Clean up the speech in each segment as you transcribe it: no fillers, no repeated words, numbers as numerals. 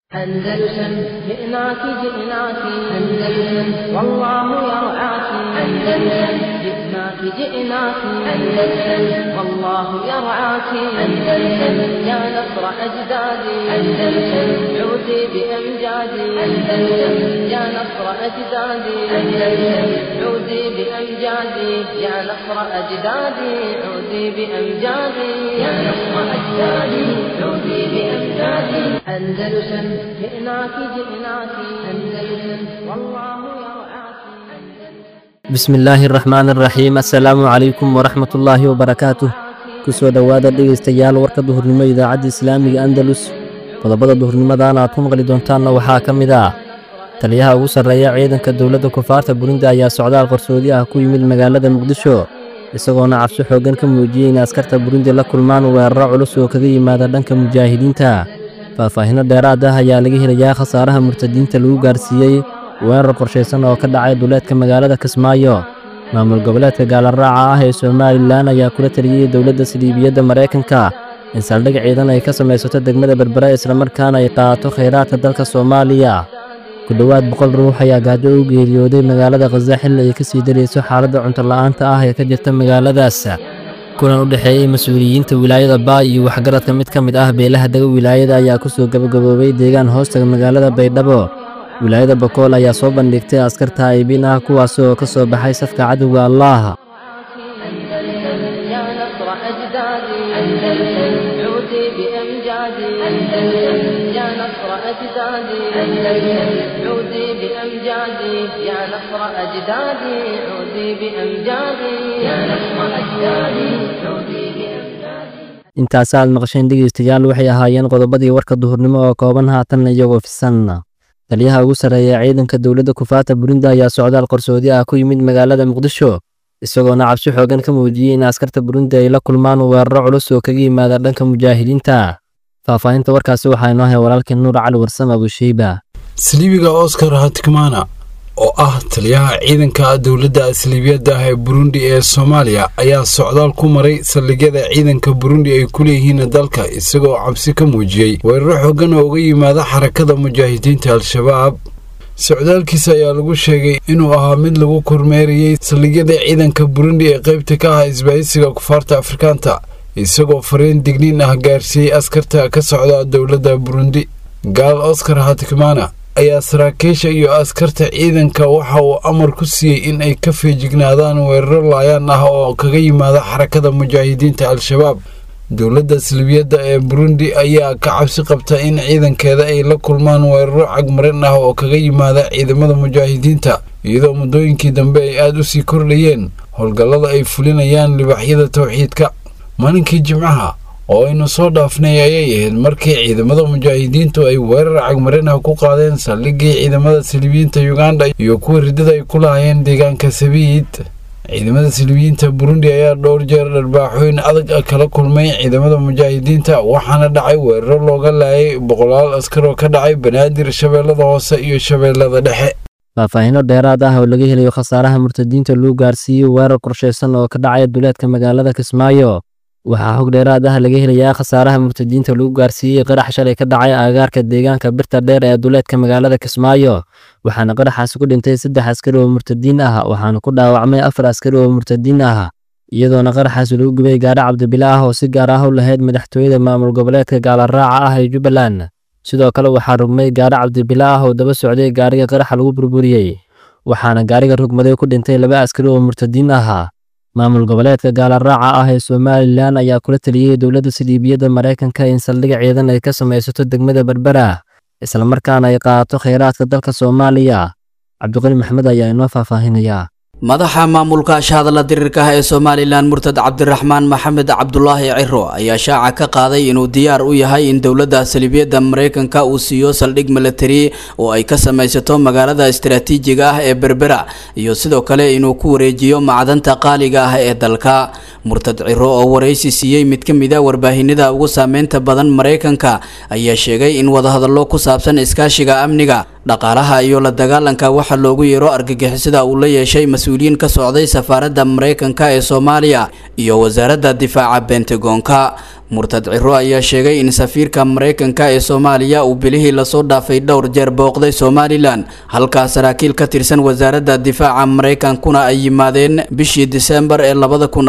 أندلسن جئناك جئناك أندلسن والله يرعاك أندلسن جئناك جئناك أندلسن والله يرعاك أندلسن يا نصر أجدادي أندلسن عودي بأمجادي أندلسن يا نصر أجدادي أندلسن عودي بأمجادي يا نصر أجدادي عودي بأمجادي يا نصر أجدادي عودي بأمجادي أندلسن جئناك جئناك أندلسن والله يرعاك. بسم الله الرحمن الرحيم. السلام عليكم ورحمة الله وبركاته. kusoo dhawaada dhegeystayaal warka duhurnimo idaacadda islaamiga Andalus. qodobada duhurnimadana aad ku maqli doontaanna waxaa ka mid ah taliyaha ugu sarreeya ciidanka dowladda Koonfurta Burundi ayaa socdaal qarsoodi ah ku yimid magaalada Muqdisho isagoona cabsi xoogan ka muujiyay in askarta Burundi la kulmaan weeraro culus oo kaga yimaada dhanka mujaahidiinta. faahfaahinno dheeraad ah ayaa laga helayaa khasaaraha murtadiinta lagu gaarsiiyay weerar qorsheysan oo ka dhacay duleedka magaalada Kismaayo. maamul goboleedka gaalaraaca ah ee Soomaaliland ayaa kula taliyay dowladda Saldhigyada Mareykanka in saldhig ciidan ay ka samaysato degmada Berbera isla markaana ay qaato kheyraadka dalka Soomaaliya. ku dhawaad 100 ruux ayaa gaajo u geeriyooday magaalada Gaza xilli ay ka sii dareyso xaaladda cunto la'aanta ah ee ka jirta magaaladaas. kulan u dhaxeeyay mas'uuliyiinta wilaayada Baa iyo waxgaradka mid ka mid ah beelaha daga wilaayada ayaa ku soo gabagaboobay deegaan hoostaga magaalada Baydhabo. wilaayada Bakool ayaa soo bandhigtay askarta aybin ah kuwaas oo ka soo baxay safka cadowga Allah. يا نصر أجدادي أندلسن عودي بأمجادي أندلسن يا نصر أجدادي أندلسن عودي بأمجادي يا نصر أجدادي عودي بأمجادي يا نصر أجدادي عودي بأمجادي. intaas aad maqasheen dhegeystayaal waxay ahaayeen qodobadii warka duhurnimo oo kooban haatan iyagoo fisan. taliyaha ugu sarreeya ciidanka dowladda Koonfurta Burundi ayaa socdaal qarsoodi ah ku yimid magaalada Muqdisho isagoona cabsi xoogan ka muujiyay in askarta Burundi ay la kulmaan weeraro culus oo kaga yimaada dhanka mujaahidiinta. faahfaahinta warkaasi waxaa inoo hay walaalkeen Nuur Cali Warsame Abushayba. Saldhigga Oscar Hatikmana oo ah taliyaha ciidanka dowladda Saldhigyada ah ee Burundi ee Soomaaliya ayaa socdaal ku maray saldhigyada ciidanka Burundi ay ku leeyihiin dalka isagoo cabsi ka muujiyay weeraro xoogan oo uga yimaada xarakada mujaahidiinta Al-Shabaab. socdaalkiisa ayaa lagu sheegay inuu ahaa mid lagu kormeeriyay saldhigyada ciidanka Burundi ee qaybta ka ah isbahaysiga Koonfurta Afrikaanta isagoo fariin digniin ah gaarsiiyay askarta ka socda dowladda Burundi. gaal Oscar Hatikmana ayaa saraakiisha iyo askarta ciidanka waxa uu amar ku siiyay in ay ka feejignaadaan weeraro laayaan ah oo kaga yimaada xarakada mujaahidiinta Al-Shabaab. dowladda Saldhigyada ee Burundi ayaa ka cabsi qabta in ciidankeeda ay la kulmaan weeraro cagmarin ah oo kaga yimaada ciidamada mujaahidiinta iyadoo muddooyinkii dambe ay aad u sii kordhayeen howlgallada ay fulinayaan libaxyada tawxiidka. maalinkii Jimcaha oo aynu soo dhaafnay ayay ahayd markii ciidamada mujaahidiintu ay weerar cagmarin ah ku qaadeen saldhiggii ciidamada Saldhigyada Uganda iyo kuwa ridada ay ku lahaayeen deegaanka Sabiid. ciidamada Saldhigyada Burundi ayaa dhowr jeer dharbaaxooyin adag kala kulmay ciidamada mujaahidiinta waxaana dhacay weeraro looga laayay boqolaal askar oo ka dhacay Banaadir, Shabeellada Hoose iyo Shabeellada Dhexe. faahfaahinno dheeraad ah oo laga helayo khasaaraha murtadiinta lagu gaarsiiyay weerar qorsheysan oo ka dhacay duleedka magaalada Kismaayo. waxaa xog dheeraad ah laga helayaa khasaaraha murtadiinta lagu gaarsiiyay qarax shalay ka dhacay agagaarka deegaanka birta dheer ee duleedka magaalada Kismaayo. waxaana qaraxaas ku dhintay 3 askari oo murtadiin ah waxaana ku dhaawacmay 4 askari oo murtadiin ah iyadoona qaraxaas lagu gubay gaari Cabdibilaah oo si gaar ah u lahayd madaxtooyada maamul goboleedka gaalaraaca ah ee Jubbaland. sidoo kale waxaa rugmay gaari Cabdibilaah oo daba socday gaariga qaraxa lagu burburiyay waxaana gaariga rugmaday ku dhintay 2 askari oo murtadiin ah. maamul goboleedka gaalaraaca ah ee Soomaaliland ayaa kula taliyay dowladda Saldhigyada Mareykanka in saldhig ciidan ay ka samaysato degmada Berbera isla markaana ay qaato kheyraadka dalka Soomaaliya. Cabdiqani Maxamed ayaa inoo faahfaahinaya. madaxa maamulka shahadla dirirka ee Soomaaliland Murtad Cabdiraxmaan Maxamed Cabdullaahi Ciro ayaa shaaca ka qaaday inuu diyaar u yahay in dowladda Saldhigyada Mareykanka uu siiyo saldhig military oo ay ka samaysato magaalada istiraatiijiga ah ee Berbera iyo sidoo kale inuu ku wareejiyo macdanta qaaliga ah ee dalka. Murtad Ciro oo wareysi siiyay mid ka mid ah warbaahinada ugu saameynta badan Mareykanka ayaa sheegay in wadahadallo ku saabsan iskaashiga amniga, dhaqaalaha iyo la dagaalanka waxa loogu yeero argagixisada uu la yeeshay mas'uuliyiin ka socday safaaradda Mareykanka ee Soomaaliya iyo wasaaradda difaaca Pentagon-ka. murtad ciro ayaa sheegay in safiirka Mareykanka ee Soomaaliya uu bilihii la soo dhaafay dhowr jeer booqday Somaliland halka saraakiil ka tirsan wasaaradda difaaca Mareykankuna ay yimaadeen bishii December ee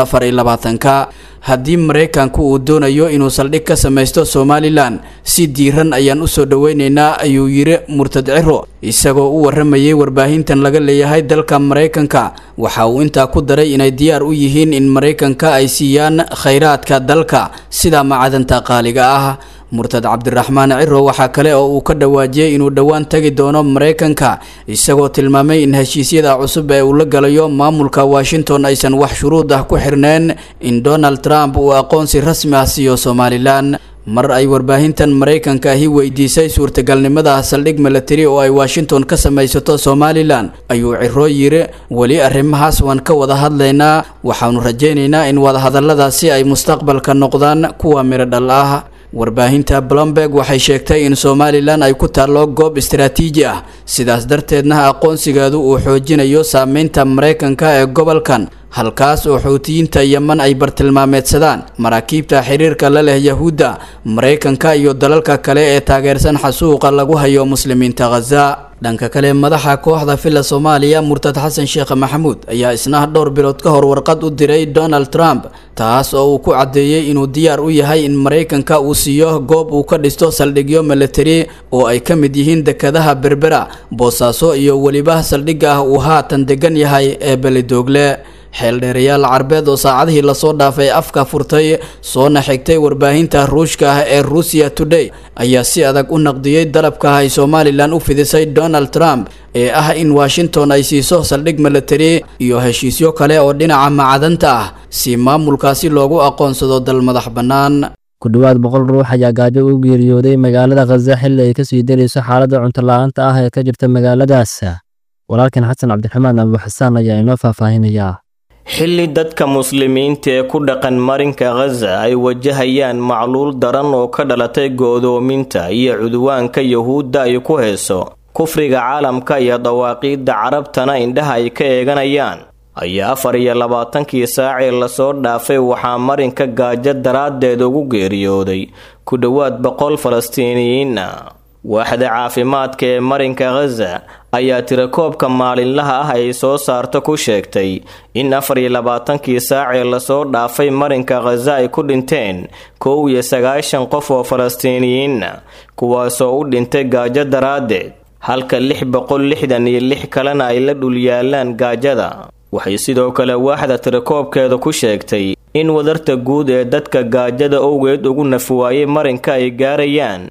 2024 haddii Mareykanku uu doonayo inuu saldhig ka samaysto Somaliland si diiran ayaan u soo dhaweynaynaa ayuu yiri murtad ciro isagoo u waramayay warbaahintan laga leeyahay dalka Mareykanka waxa uu intaa ku daray inay diyaar u yihiin in Mareykanka ay siiyaan kheyraadka dalka sida macdanta qaaliga ah murtad Cabdiraxmaan Ciro waxa kale oo uu ka dhawaajiyay inuu dhawaan tagi doono Mareykanka isagoo tilmaamay in heshiisyada cusub ee uu la galayo maamulka Washington aysan wax shuruud ah ku xirneen in Donald Trump uu aqoonsi rasmi ah siiyo Somaliland mar ay warbaahintan Mareykanka ahi weydiisay suurtagalnimada saldhig military oo ay Washington ka samaysato Somaliland ayuu Ciro yiri wali arrimahaas waan ka wada hadlaynaa waxaanu rajaynaynaa in wada hadalladaasi ay mustaqbalka noqdaan kuwa miro dhal ah warbaahinta Bloomberg waxay sheegtay in Somaliland ay ku taalo goob istiraatiiji ah sidaas darteedna aqoonsigeedu uu xoojinayo saameynta Mareykanka ee gobolkan halkaas oo Xuutiyiinta Yemen ay bartilmaameedsadaan maraakiibta xiriirka la leh Yahuuda Mareykanka iyo dalalka kale ee taageersan xasuuqa lagu hayo muslimiinta Gaza dhanka kale madaxa kooxda fila Soomaaliya murtad Xasan Sheekh Maxamuud ayaa isna dhowr bilood ka hor warqad u diray Donald Trump taas oo uu ku cadeeyay inuu diyaar u yahay in Mareykanka uu siiyo goob uu ka dhisto saldhigyo military oo ay ka mid yihiin dekadaha Berbera Boosaaso iyo waliba saldhiga uu haatan degan yahay ee Beledoogle xeeldheerayaal Carbeed oo saacadihii la soo dhaafay afka furtay soona xigtay warbaahinta Ruushka ah ee Russia Today ayaa si adag u naqdiyay dalabka ay Somaliland u fidisay Donald Trump ee ah in Washington ay siiso saldhig military iyo heshiisyo kale oo dhinaca macdanta ah si maamulkaasi loogu aqoonsado dal madax bannaan ku dhawaad 100 ruux ayaa gaajo u geeriyooday magaalada Gaza xilli ay ka sii dareyso xaaladda cunto la'aanta ah ee ka jirta magaaladaas walaalkan Xasan Cabdiraxmaan Abu Xasaan ayaa inoo faahfaahinaya xilli dadka muslimiinta ee ku dhaqan marinka Gaza ay wajahayaan macluul daran oo ka dhalatay go'doominta iyo cudwaanka Yahuudda ay ku heeso kufriga caalamka iyo dawaaqiidda carabtana indhaha ay ka eeganayaan ayaa 24 saac la soo dhaafay waxaa marinka gaajo daraadeed ugu geeriyooday ku dhawaad 100 Falastiiniyiin waaxda caafimaadka ee marinka Gaza ayaa tirakoobka maalinlaha ah ay soo saarto ku sheegtay in 24 saac la soo dhaafay marinka Gaza ay ku dhinteen 9 qof oo Falastiiniyiin kuwaasoo u dhintay gaajo daraadeed halka 666 kalena ay la dhul yaalaan gaajada waxay sidoo kale waaxda tirakoobkeeda ku sheegtay in wadarta guud ee dadka gaajada awgeed ugu nafwaayay marinka ay gaarayaan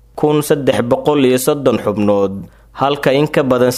1330 xubnood halka in ka badan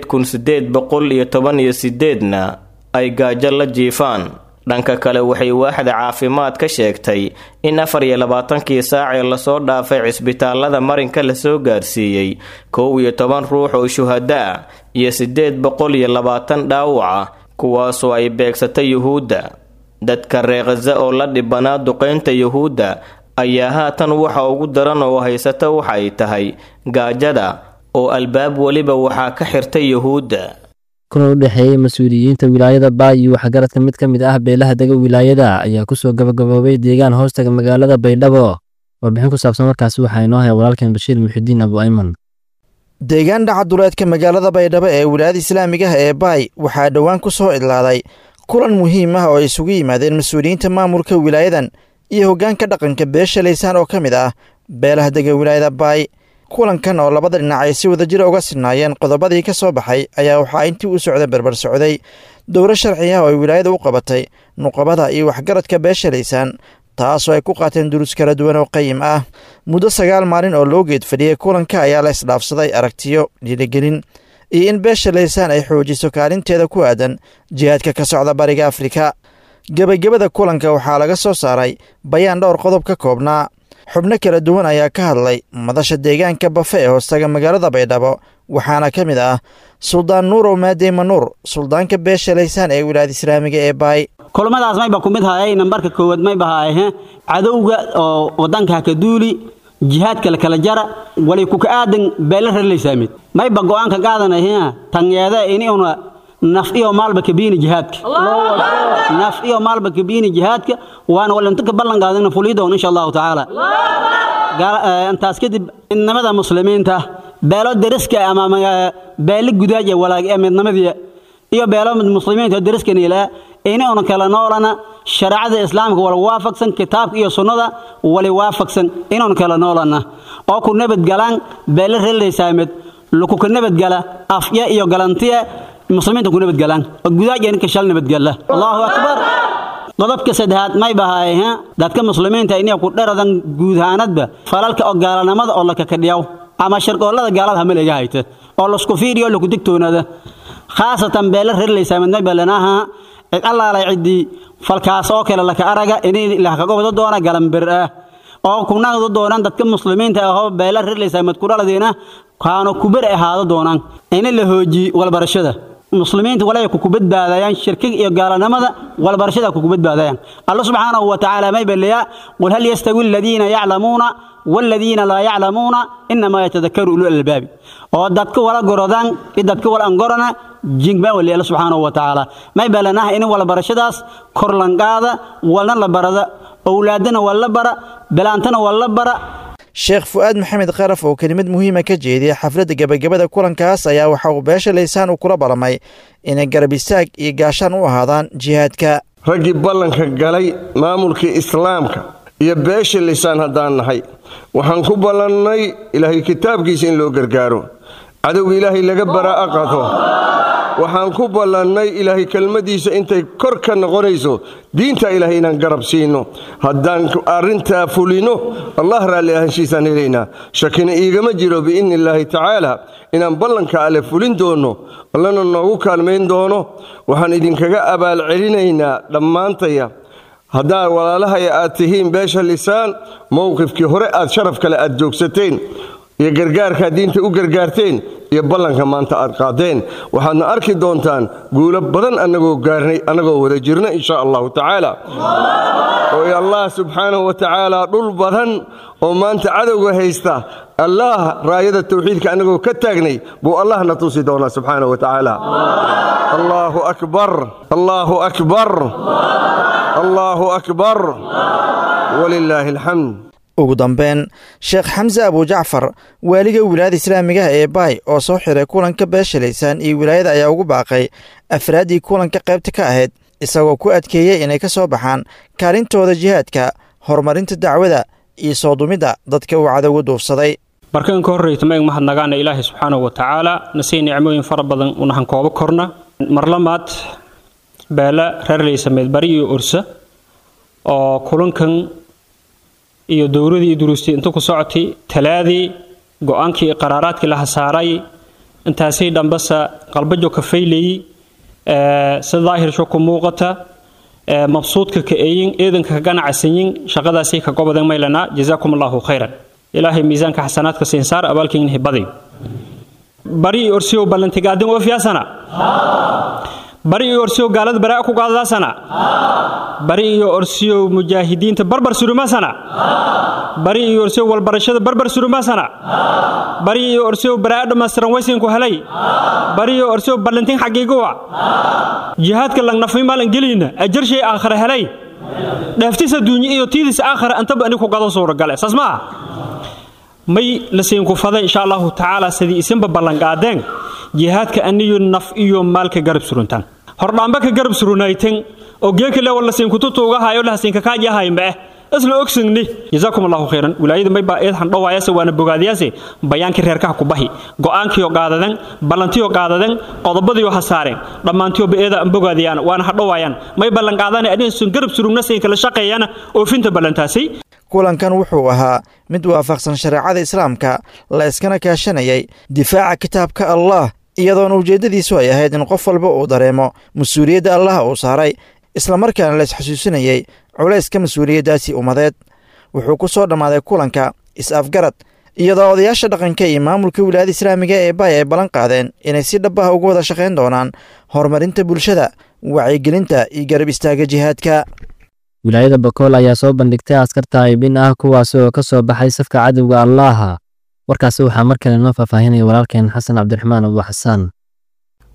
8818 ay gaajo la jiifaan dhanka kale waxay waaxda caafimaad ka sheegtay in 24 saac la soo dhaafay cisbitaalada marinka la soo gaarsiiyay 11 ruux oo shuhada ah iyo 820 dhaawac kuwaasoo ay beegsatay Yahuuda dadka reer Gaza oo la dhibanaa duqeynta Yahuuda ayaa haatan waxa ugu daran oo haysata waxa ay tahay gaajada oo albaab waliba waxa ka xirtay Yahuuda kuna u dhaxeeyay mas'uuliyiinta wilaayada Baay iyo waxgaradka mid ka mid ah beelaha dega wilaayada ayaa ku soo gabagaboobay deegaan hoostaga magaalada Baydhabo warbixin ku saabsan markaas waxa inoo hay walaalkeen Bashiir Muxidiin Abu Ayman deegaan dhaca duleedka magaalada Baydhabo ee wilaayada Islaamiga ah ee Baay waxaa dhawaan ku soo idlaaday kulan muhiim ah oo isugu yimaadeen mas'uuliyiinta maamulka wilaayadan iyo hoggaanka dhaqanka beesha Leysaan oo ka mid ah beelaha dega wilaayada Baay kulankan oo labada dhinac ay si wadajir uga sinaayeen qodobadii ka soo baxay ayaa waxaa intii u socday barbar socday dowlad sharci ah oo ay wilaayada u qabatay nuqabada iyo waxgaradka beesha Leysaan taasoo ay ku qaateen duruus kala duwan oo qayim ah muddo 9 maalin oo loo geed fadhiyay kulanka ayaa la isdhaafsaday aragtiyo dhiirigelin iyo in beesha Leysaan ay xoojiso kaalinteeda ku aadan jihaadka ka socda bariga Afrika gabagabada kulanka waxaa laga soo saaray bayaan dhowr qodob ka koobnaa xubno kala duwan ayaa ka hadlay madasha deegaanka Bafe ee hoostaga magaalada Baydhabo waxaana ka mid ah Suldaan Nuurow Maadeyma Nuur suldaanka beesha Leysaan ee wilaayada Islaamiga ee Baay kulmadaas mayba ku mid hayay nambarka koowaad mayba hayay cadowga oo wadanka ka duuli jihaadka la kala jara wali ku ka aadan beelaha Leysaan mayba go'aanka qaadanaya tanyeeda in una naf iyo maalba ka biini jihaadka naf iyo maalba ka biini jihaadka waana wala inta ka ballan qaadana fulido insha Allah taala antaas kadib inamada muslimiinta beelo dariska ama beelo gudaaja walaag ee midnimada iyo beelo muslimiinta dariskana ilaa inay ona kala noolana shariicada islaamka wala waafaqsan kitaabka iyo sunnada wala waafaqsan inay kala noolana oo ku nabad galaan beelo reelaysaamid luku ku nabad gala afya iyo galantiya muslimiinta ku nabad galaan oo gudaaja in ka shal nabad gala Allahu akbar qodobka saddexaad may bahay dadka muslimiinta inay ku dharadan guud ahaanadba falalka oo gaalanimada oo la ka kadhiyaw ama sharqoolada gaalada hamaleega hayta oo la isku fiiriyo lagu digtoonada khaasatan beelo reelaysaamid may balanaha Allah la cidi falkaas oo kale la ka araga inay la ka go'do doona galanbir ah oo kuna doonaan dadka muslimiinta ah oo beelo reelaysaamid ku dhaladeena kaano kubar ahaado doonaan in la hooji wal barashada muslimiinta walaa ku badbaadayaan shirkiga iyo gaalanimada wal barashada ku badbaadayaan Allah subhanahu wa ta'ala may baliya wal hal yastawi alladheena ya'lamuna wal ladheena la ya'lamuna inma yatadhakkaru ulul albab oo dadka wala gorodaan dadka wala angorana jingba wali Allah subhanahu wa ta'ala may balanaha in wal barashadaas kor lanqaada walna la barada awlaadana wala bara bilaantana wala bara sheekh fu'aad maxamed qaraf oo kelimad muhiim ah ka jeediyay xafladda gabagabada kulankaas ayaa waxa uu beesha leysaan u kula balamay inay garab istaag iyo gaashaan u ahaadaan jihaadka raggii ballanka galay maamulka islaamka iyo beesha leysaan haddaan nahay waxaan ku ballannay ilaahay kitaabkiisa in loo gargaaro cadowga ilaahay laga baraa'a qaato waxaan ku ballannay ilaahay kelmadiisa intay kor ka noqonayso diinta ilaahay inaan garab siino haddaan arrintaa fulino allah raalli ahaanshiisaan helaynaa shakina iigama jiro biidni illaahi tacaala inaan ballanka alle fulin doono allana noogu kaalmayn doono waxaan idinkaga abaalcelinaynaa dhammaantaya haddaa walaalahaya aad tihiin beesha lisaan mowqifkii hore aad sharaf kale aad joogsateen iyo gargaarka diinta u gargaarteen iyo ballanka maanta aad qaadeen waxaadna arki doontaan guulo badan annagoo gaarnay annagoo wada jirna insha allahu tacaala oo allah subxaanahu wa tacaala dhul badan oo maanta cadowga haysta allah raayada tawxiidka annagoo ka taagnay buu allahna tusi doonaa subxaanahu wa tacaala allahu akbar allahu akbar allahu akbar walilaahi alxamd ugu dambeyn sheekh xamse abujacfar waaliga wilaayada islaamiga ee baay oo soo xiray kulanka beesha leysaan iyo wilaayada ayaa ugu baaqay afraaddii kulanka qaybta ka ahayd isagoo ku adkeeyey inay ka soo baxaan kaalintooda jihaadka horumarinta dacwada iyo soo dumidda dadka uu cadowga duufsaday markaan ka horreyta maeg mahadnagaana ilaahay subxaanahu wa tacaala nasii nicmooyin fara badan unahan kooba korna marlamaad beela reer leysameed bari iyo ursa oo kulankan iyo dowladii iyo duruustii inta ku socotay talaadii go'aankii iyo qaraaraadkii la hasaaray intaasii dhambasa qalbajo ka faylayay si daahir ku muuqata mabsuudka ka eeyin eedanka ka ganacsanyin shaqadaasii ka gobadan maylana jazaakum allahu khayran ilaahay miisaanka xasanaadka siin saar abaalkiin hibaday bari orsiyo ballantigaadin oo fiyaasana bari iyo orsiyo gaalada baraa ku qaadadaasana bari iyo orsiyo mujaahidiinta barbar surumasana bari iyo orsiyo walbarashada barbar surumasana bari iyo orsiyo baraa dhammaystiran waysin ku helay bari iyo orsiyo ballantin xaqiiqo jihaadka lang nafay maalan gelina ajar shay aakhir helay dhaftisa dunya iyo tiidis aakhir anta bani ku qado soo gale sasma may la siin ku faday insha Allah taala sidii isinba ballan qaadeen jihaadka aniyo naf iyo maalka garab suruntan hordhaanba ka garab surunayteen oo geeka la wala siin ku tuuga hayo la siin ka kaajahay ma isla ogsigni jazaakum Allahu khayran wilaayada may baa eed han dhawaayase waana bogaadiyase bayaanka reerka ku bahi go'aankiyo qaadadan ballantiyo qaadadan qodobadiyo hasaareen dhamaantiyo beeda an bogaadiyaan waana hadhawaayaan may ballan qaadana adin sun garab surugna siin kala shaqeeyana oo finta ballantaasi kulankan wuxuu ahaa mid waafaqsan shariicada islaamka la iskana kaashanayay difaaca kitaabka Allah iyadoona ujeedadiisu ay ahayd in qof walba uu dareemo mas-uuliyadda Allah uu saaray isla markaana la isxasuusinayay culayska mas-uuliyaddaasi ummadeed wuxuu ku soo dhammaaday kulanka is-afgarad iyadoo odayaasha dhaqanka iyo maamulka wilaayada islaamiga ee baay ay ballan qaadeen inay si dhab ah uga wada shaqayn doonaan horumarinta bulshada wacyigelinta iyo garab istaaga jihaadka wilaayada bakool ayaa soo bandhigtay askar taayibin ah kuwaasi oo ka soo baxay safka cadowga allaha warkaasi waxaa mar kale noo faahfaahinaya walaalkeen xasan cabdiraxmaan abu xasaan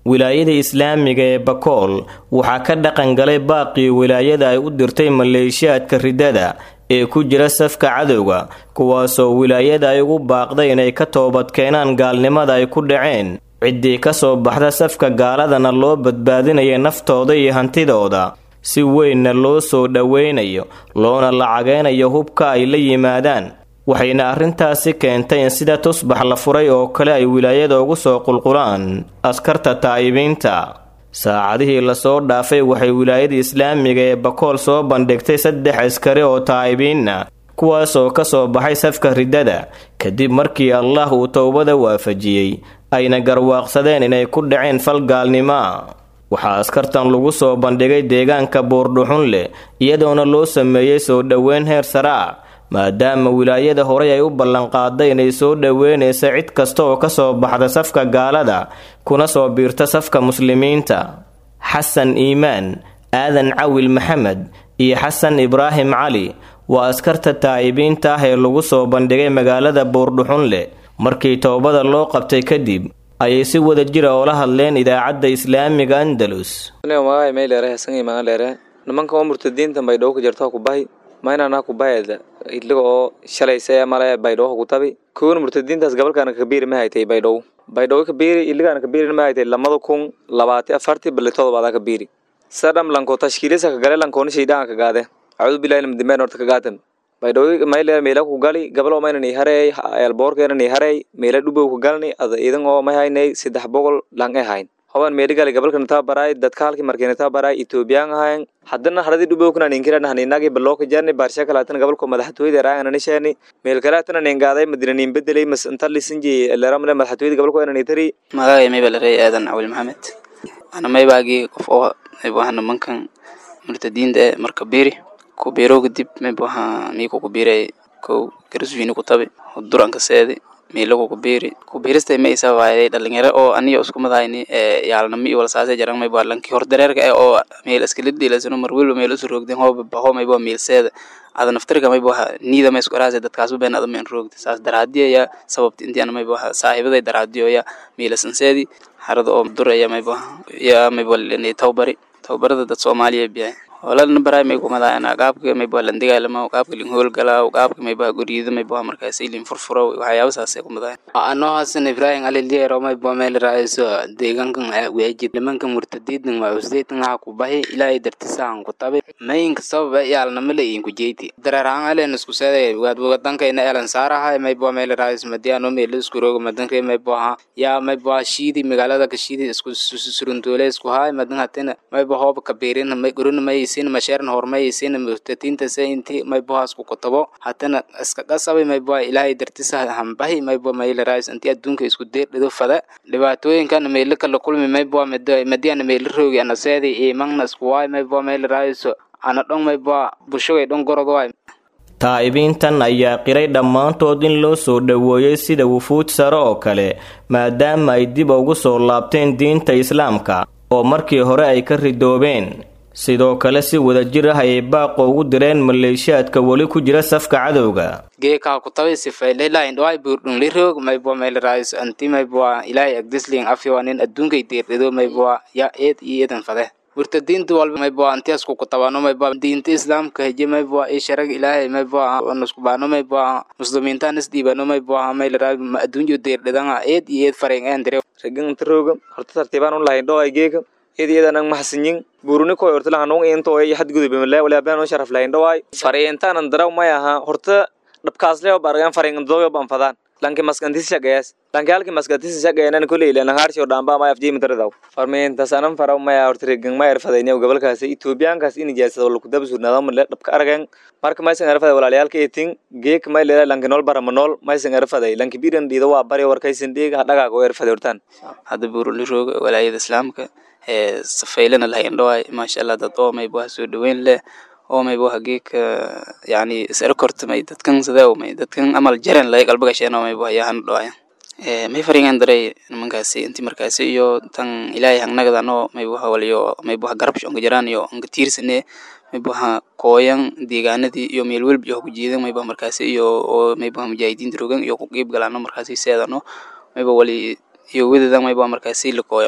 wilaayada islaamiga ee bakool waxaa ka dhaqan galay baaqii wilaayada ay u dirtay maleeshiyaadka ridada ee ku jira safka cadowga kuwaasoo wilaayada ay ugu baaqday inay ka toobad keenaan gaalnimada ay ku dhaceen ciddii ka soo baxda safka gaaladana loo badbaadinaya naftooda iyo hantidooda si weynna loo soo dhoweynayo loona lacageynayo hubka ay la yimaadaan waxayna arrintaasi keentay in sida tusbax la furay oo kale ay wilaayada ugu soo qulqulaan askarta taa'ibiinta saacadihii lasoo dhaafay waxay wilaayada islaamiga ee bakool soo bandhigtay 3 askari oo taa'ibiinna kuwaasoo ka soo baxay safka ridada kadib markii Allah uu towbada waafajiyey ayna garwaaqsadeen inay ku dhaceen fal gaalnimo waxaa askartan lagu soo bandhigay deegaanka Buurdhuxunle iyadoona loo sameeyay soo dhaweyn heer sare ah maadaama wilaayada horey ay u ballan qaaday inay soo dhaweynayso cid kasta oo ka soo baxda safka gaalada kuna soo biirta safka muslimiinta xasan iimaan aadan cawil maxamed iyo xasan ibraahim cali waa askarta taa'ibiinta ah ee lagu soo bandhigay magaalada Buurdhuxunle markii toobada loo qabtay kadib ayay si wada jira oo la hadleen idaacadda islaamiga Andalus nimanka murtadiinta bay dhow ka jirto ku bahay maayna ku bahayda idliga oo shalaysay malay baydhoo ku tabi koon murtadiintaas gobolkan ka biir ma haytay baydhoo ka biir idliga ka biir ma haytay 2024 bilitood baad ka biiri sadam lanko tashkiilisa ka galay lanko nishiidaan ka gaade a'uudu billahi min dimaan horta ka gaatan baydhoo meela ku gali gobol oo maayna haray eelboorkeena haray meela dhubow ku galnay ad iidan oo ma haynay 300 lang ay hayn hawan meedigal gobolkan taa baray dadka halkii markeen taa baray Ethiopian ahayn haddana haradii dhubow kuna ninkiran inagii balooka jarnay baarsha kalaatan gobolka madaxtooyada raayana nisheeni meel kalaatan ningaaday madinanin bedelay mas inta lisinji leeramle madaxtooyada gobolka inay tari magay may balay aadan awil maxamed ana may baagi qof oo ay waxana mankan murtadiinta marka beeri ku beero dib may baha miiko ku beeray ko garswiina ku tabi duranka seedi meelagu ku beeristay ma isa waayay dhalinyaro oo aniga isku madayni yaalnami wala saasay jaran may baalanki hor dareerka oo meel iskilid diilasano marwil meel isu roogdeen hoob may baa meelseeda adan naftarka may baa niida may isku raasay dadkaas been adam in roogdi saas daraadiya sababta intii ana may baa saaxiibaday daraadiyo ya meelasan seedi harada oo duraya may baa inay tawbarada dad Soomaaliyeed biya wala nabaray may kumadayna qaabka may baa landigaalama qaabka lin hool gala qaabka may baa guriyada may baa markaas ilin furfuro waxyaabo saasay kumadayna ano hasan ibrahim ali liero may baa meel raayso deegaankan waajib nimanka murtadiidin waa usdeetan ku bahay ilaahay dartisaan ku tabe maynka sabab yaalna male in ku jeeti dararaan aleen isku saday wadankeena elan saarahay may baa meel raayso madiano meel isku roog madanka may baa ya may baa shiidi magaalada ka shiidi isku suruntoole isku hay madan hatena may baa hoob ka beerin may gurun may sin mashaarna hormay sin murtadiinta saynti may baa isku qotabo hatana iska qasabay may baa ilaahay dartisa hambahi may baa meel raayso intii adduunka isku deedo fada dhibaatooyinkan meel kala kulmi may baa madiana meel roogi ana saadi iimaanna isku way may baa meel raayso ana dhon may baa bulshada dhon gorod way taa'ibiintan ayaa qiray dhammaantood in loo soo dhaweeyay sida wufuud sare oo kale maadaama ay dib ugu soo laabteen diinta islaamka oo markii hore ay ka ridoobeen sidoo kale si wada jir ah ay baaqo ugu direen maleeshiyaadka wali ku jira safka cadowga geeka ku tabay sifayle la indhoay buurdun liroog may baa meel raayis anti may baa ilaahay agdisling afyoonin adduunkay deeqdo may baa ya eedan fade murtadiintu walba may baa anti asku ku tabano may baa diinta islaamka hije may baa ay sharag ilaahay may baa nusku baano may baa muslimiintan isdiibano may baa meel raay adduunyo deeqdana eed fareen aan dire ragan tarooga horta tartiibaan u lahayn dhoo ay geeka eedeedan maxsinin buruni ko horta lahaanu into ay had gudub malay wala baan sharaf lahayn dhoo ay fareentan daraw may aha horta dhabkaas leh bargan fareen dooyo baan fadaan lanki maskantis shaqeeyas lanki halki maskantis shaqeeyana kulay ilaa harshi oo dhaamba ma afjii mitradaw farmeenta sanam faraw ma horta regan ma irfadayna gobolkaas Ethiopiankaas in jeesado lagu dabsuunada ma dhabka argan marka ma san irfaday walaaliyalka eetin geek ma leeyahay lanki nool baramanol ma san irfaday lanki biiran dhiido waa bari warkaysan deega dhaga oo irfaday hortaan hada buurul roog walaayada islaamka safaylana lahayn dhaway ma sha Allah dad oo may baa soo dhaweyn leh oo may baa geeka yani isar kortay dadkan sidaa may dadkan amal jaran lay qalbiga sheena may baa yahan dhaway may fariingan daray nimankaasi intii markaasi iyo tan ilaahay hanagdano may baa waliyo may baa garabsho nga jiraan iyo nga tiirsane may baa kooyan deegaanadii iyo meel walba iyo ku jeedan may baa markaasi iyo may baa mujaahidiin rogan iyo ku qeyb galaano markaasi seedano may baa wali iyo wadadan may baa markaasi la kooyano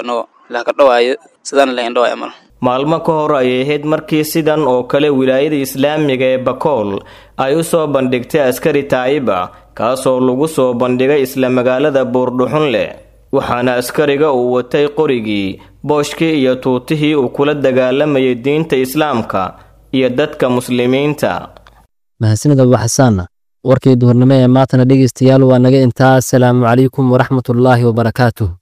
la ka dhawaayo sidaan la indho amal maalmo ka hor ayay ahayd markii sidan oo kale wilaayada islaamiga ee Bakool ay u soo bandhigtay askari taayiba kaasoo lagu soo bandhigay isla magaalada Buurdhuxunle waxaana askariga uu watay qorigii booshkii iyo tuutihii uu kula dagaalamayay diinta islaamka iyo dadka muslimiinta mahadsanida waxaana warkii duhurnimo ee maantana dhageystayaal waa naga intaa. Assalaamu calaykum waraxmatullaahi wabarakaatuh.